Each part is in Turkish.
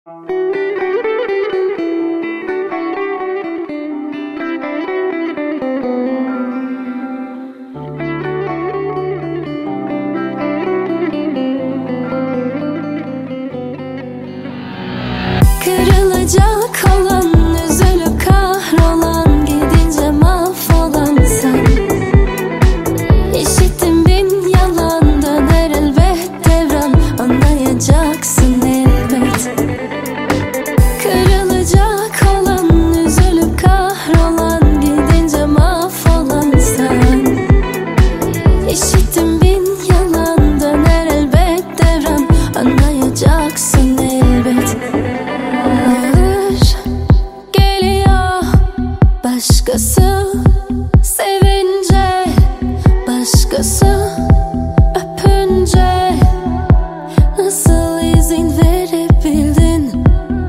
Kırılacak olan, üzülüp kahrolan, gidince mahvolan sen. İşittim bin yalan, döner elbet devran, anlayacaksın elbet. Kırılacak olan, üzülüp kahrolan, gidince mahvolan sen. İşittim bin yalan, döner elbet devran, anlayacaksın elbet. Başkası sevince, başkası öpünce, nasıl izin verebildin?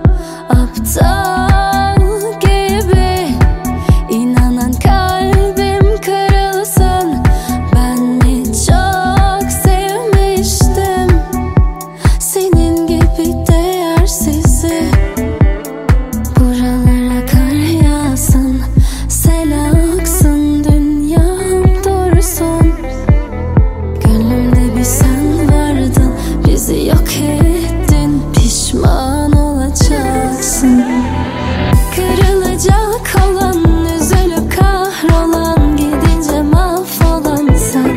Aptal gibi inanan kalbim kırılsın. Ben mi çok sevmiştim senin gibi değersizi? Buralara kar yağsın, sel aksın, dünyam dursun. Gönlümde bir sen vardın, bizi yok ettin, pişman olacaksın. Kırılacak olan, üzülüp kahrolan, gidince mahvolan sen.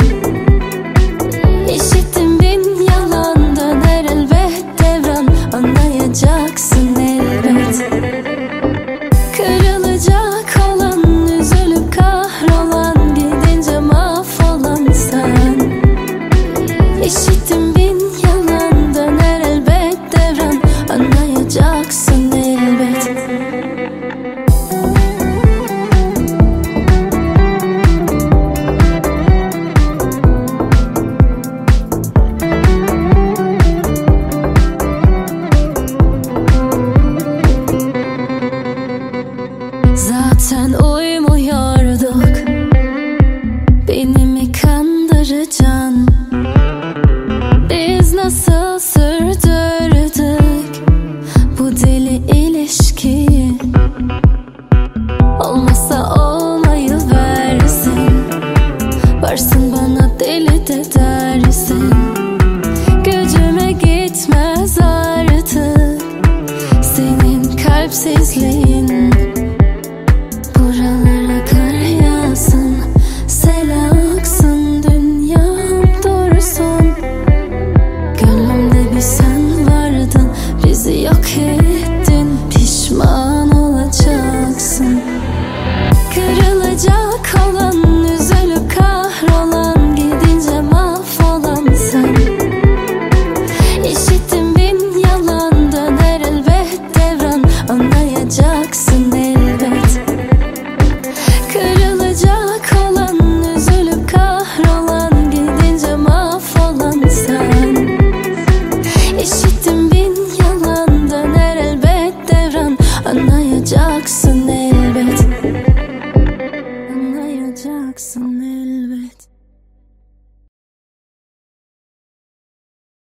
İşittim bin yalan, döner elbet devran, anlayacaksın elbet. Kırılacak olan, üzülüp kahrolan, gidince mahvolan sen. İşittim bin yalan, döner elbet devran, anlayacaksın elbet. Zaten uymuyorduk, beni mi kandıracaksın? Biz nasıl sürdürdük bu deli ilişkiyi? Olmasa olmayı versin, varsın bana deli de dersin. Gücüme gitmez artık senin kalpsizliğin.